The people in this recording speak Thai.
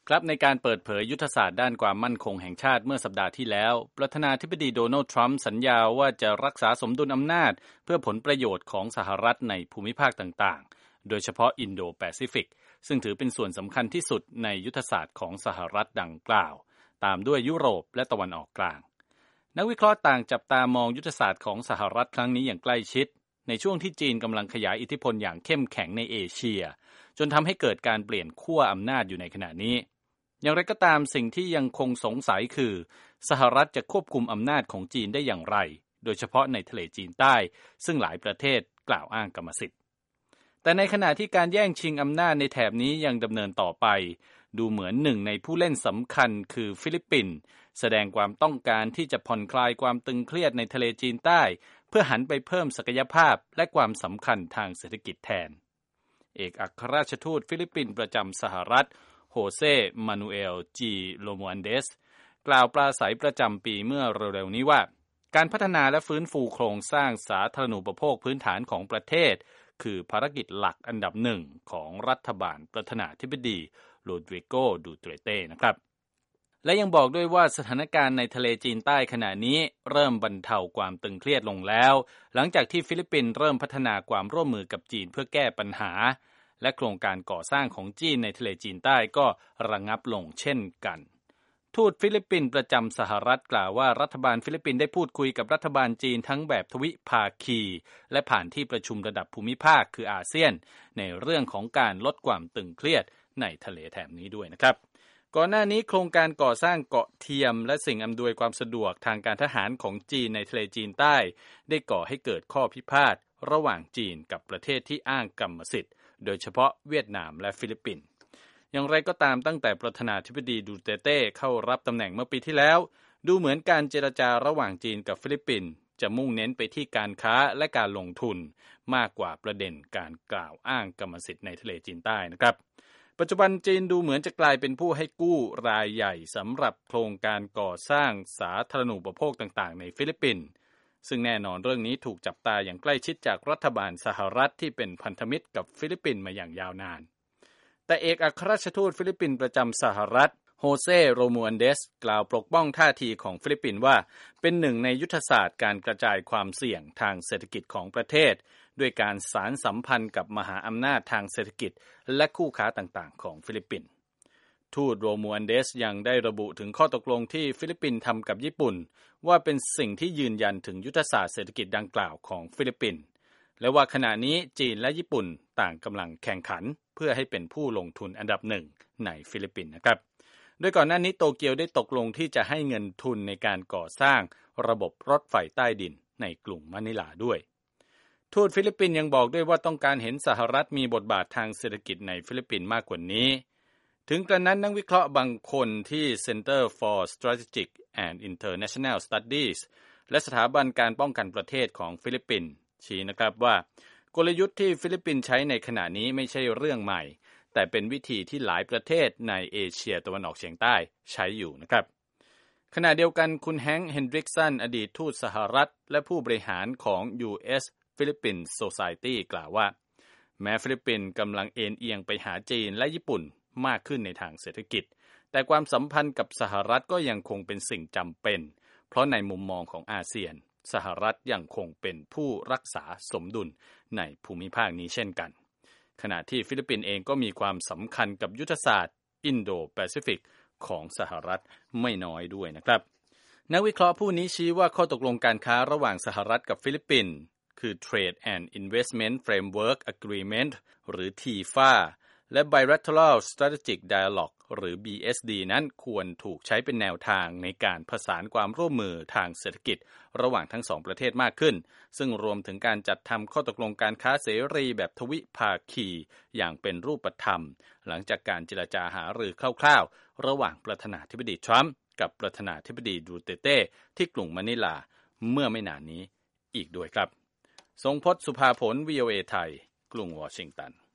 ครับในการเปิดเผยยุทธศาสตร์ด้านความมั่นคงแห่งชาติเมื่อสัปดาห์ที่แล้วประธานาธิบดีโดนัลด์ทรัมป์สัญญาว่าจะรักษาสมดุลอำนาจเพื่อผลประโยชน์ของสหรัฐในภูมิภาคต่างๆโดยเฉพาะอินโดแปซิฟิกซึ่งถือเป็นส่วนสำคัญที่สุดในยุทธศาสตร์ของสหรัฐดังกล่าวตามด้วยยุโรปและตะวันออกกลางนักวิเคราะห์ต่างจับตามองยุทธศาสตร์ของสหรัฐครั้งนี้อย่างใกล้ชิดในช่วงที่จีนกำลังขยายอิทธิพลอย่างเข้มแข็งในเอเชียจนทำให้เกิดการเปลี่ยนขั้วอำนาจอยู่ในขณะนี้อย่างไรก็ตามสิ่งที่ยังคงสงสัยคือสหรัฐจะควบคุมอำนาจของจีนได้อย่างไรโดยเฉพาะในทะเลจีนใต้ซึ่งหลายประเทศกล่าวอ้างกรรมสิทธิ์แต่ในขณะที่การแย่งชิงอำนาจในแถบนี้ยังดำเนินต่อไปดูเหมือนหนึ่งในผู้เล่นสำคัญคือฟิลิปปินส์แสดงความต้องการที่จะผ่อนคลายความตึงเครียดในทะเลจีนใต้เพื่อหันไปเพิ่มศักยภาพและความสำคัญทางเศรษฐกิจแทนเอกอัครราชทูตฟิลิปปินส์ประจำสหรัฐโฮเซมานูเอลจีโลมวันเดสกล่าวปราศัยประจำปีเมื่อเร็วๆนี้ว่าการพัฒนาและฟื้นฟูโครงสร้างสาธารณูปโภคพื้นฐานของประเทศคือภารกิจหลักอันดับหนึ่งของรัฐบาลประธานาธิบดีโรดริโก ดูเตเต้นะครับและยังบอกด้วยว่าสถานการณ์ในทะเลจีนใต้ขณะนี้เริ่มบรรเทาความตึงเครียดลงแล้วหลังจากที่ฟิลิปปินส์เริ่มพัฒนาความร่วมมือกับจีนเพื่อแก้ปัญหาและโครงการก่อสร้างของจีนในทะเลจีนใต้ก็ระงับลงเช่นกันทูตฟิลิปปินส์ประจำสหรัฐกล่าวว่ารัฐบาลฟิลิปปินส์ได้พูดคุยกับรัฐบาลจีนทั้งแบบทวิภาคีและผ่านที่ประชุมระดับภูมิภาคคืออาเซียนในเรื่องของการลดความตึงเครียดในทะเลแถบนี้ด้วยนะครับก่อนหน้านี้โครงการก่อสร้างเกาะเทียมและสิ่งอำนวยความสะดวกทางการทหารของจีนในทะเลจีนใต้ได้ก่อให้เกิดข้อพิพาทระหว่างจีนกับประเทศที่อ้างกรรมสิทธิ์โดยเฉพาะเวียดนามและฟิลิปปินส์อย่างไรก็ตามตั้งแต่ประธานาธิบดีดูเตเต้เข้ารับตำแหน่งเมื่อปีที่แล้วดูเหมือนการเจรจาระหว่างจีนกับฟิลิปปินส์จะมุ่งเน้นไปที่การค้าและการลงทุนมากกว่าประเด็นการกล่าวอ้างกรรมสิทธิ์ในทะเลจีนใต้นะครับปัจจุบันจีนดูเหมือนจะกลายเป็นผู้ให้กู้รายใหญ่สำหรับโครงการก่อสร้างสาธารณูปโภคต่างๆในฟิลิปปินส์ซึ่งแน่นอนเรื่องนี้ถูกจับตาอย่างใกล้ชิดจากรัฐบาลสหรัฐที่เป็นพันธมิตรกับฟิลิปปินส์มาอย่างยาวนานแต่เอกอัครราชทูตฟิลิปปินส์ประจำสหรัฐโฮเซโรมูอันเดสกล่าวปกป้องท่าทีของฟิลิปปินส์ว่าเป็นหนึ่งในยุทธศาสตร์การกระจายความเสี่ยงทางเศรษฐกิจของประเทศด้วยการสานสัมพันธ์กับมหาอำนาจทางเศรษฐกิจและคู่ค้าต่างๆของฟิลิปปินส์ทูตโรมูอันเดสยังได้ระบุถึงข้อตกลงที่ฟิลิปปินส์ทำกับญี่ปุ่นว่าเป็นสิ่งที่ยืนยันถึงยุทธศาสตร์เศรษฐกิจดังกล่าวของฟิลิปปินส์และว่าขณะนี้จีนและญี่ปุ่นต่างกำลังแข่งขันเพื่อให้เป็นผู้ลงทุนอันดับหนึ่งในฟิลิปปินส์นะครับโดยก่อนหน้านี้โตเกียวได้ตกลงที่จะให้เงินทุนในการก่อสร้างระบบรถไฟใต้ดินในกรุงมะนิลาด้วยทูตฟิลิปปินส์ยังบอกด้วยว่าต้องการเห็นสหรัฐมีบทบาททางเศรษฐกิจในฟิลิปปินส์มากกว่านี้ถึงกระนั้นนักวิเคราะห์บางคนที่ Center for Strategic and International Studies และสถาบันการป้องกันประเทศของฟิลิปปินส์ชี้นะครับว่ากลยุทธ์ที่ฟิลิปปินส์ใช้ในขณะนี้ไม่ใช่เรื่องใหม่แต่เป็นวิธีที่หลายประเทศในเอเชียตะวันออกเฉียงใต้ใช้อยู่นะครับขณะเดียวกันคุณแฮงค์ เฮนดริกสันอดีตทูตสหรัฐและผู้บริหารของ U.S. Philippines Society กล่าวว่าแม้ฟิลิปปินส์กำลังเอ็นเอียงไปหาจีนและญี่ปุ่นมากขึ้นในทางเศรษฐกิจแต่ความสัมพันธ์กับสหรัฐก็ยังคงเป็นสิ่งจำเป็นเพราะในมุมมองของอาเซียนสหรัฐยังคงเป็นผู้รักษาสมดุลในภูมิภาคนี้เช่นกันขณะที่ฟิลิปปินส์เองก็มีความสำคัญกับยุทธศาสตร์อินโดแปซิฟิกของสหรัฐไม่น้อยด้วยนะครับนักวิเคราะห์ผู้นี้ชี้ว่าข้อตกลงการค้าระหว่างสหรัฐกับฟิลิปปินส์คือ Trade and Investment Framework Agreement หรือ TIFA และ Bilateral Strategic Dialogue หรือ BSD นั้นควรถูกใช้เป็นแนวทางในการผสานความร่วมมือทางเศรษฐกิจระหว่างทั้งสองประเทศมากขึ้นซึ่งรวมถึงการจัดทำข้อตกลงการค้าเสรีแบบทวิภาคีอย่างเป็นรูปธรรมหลังจากการเจรจาหารือคร่าวๆระหว่างประธานาธิบดีทรัมป์กับประธานาธิบดีดูเตเต้ที่กรุงมะนิลาเมื่อไม่นานนี้อีกด้วยครับทรงพจน์ สุภาผล VOA ไทยกรุงวอชิงตัน